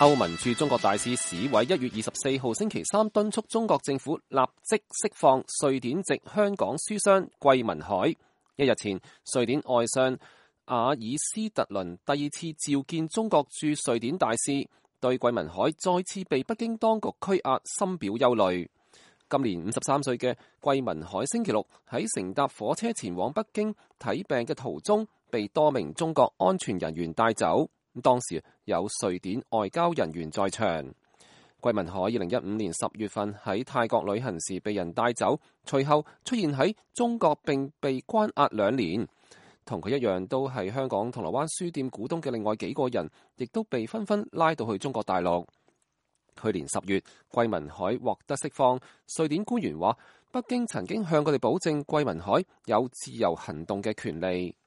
歐盟駐中國大使史偉1月24號星期三敦促中國政府立即釋放瑞典籍香港書商桂民海。一日前，瑞典外相阿爾斯特倫第二次召見中國駐瑞典大使，對桂民海再次被北京當局拘押深表憂慮。今年53歲嘅桂民海星期六喺乘搭火車前往北京睇病嘅途中，被多名中國安全人員帶走。當時有瑞典外交人員在場。桂民海2015年10月份喺泰國旅行時被人帶走，隨後出現喺中國並被關押2年。同佢一樣都係香港銅鑼灣書店股東嘅另外幾個人，亦都被紛紛拉到去中國大陸。去年10月，桂民海獲得釋放。瑞典官員話，北京曾經向佢哋保證桂民海有自由行動嘅權利。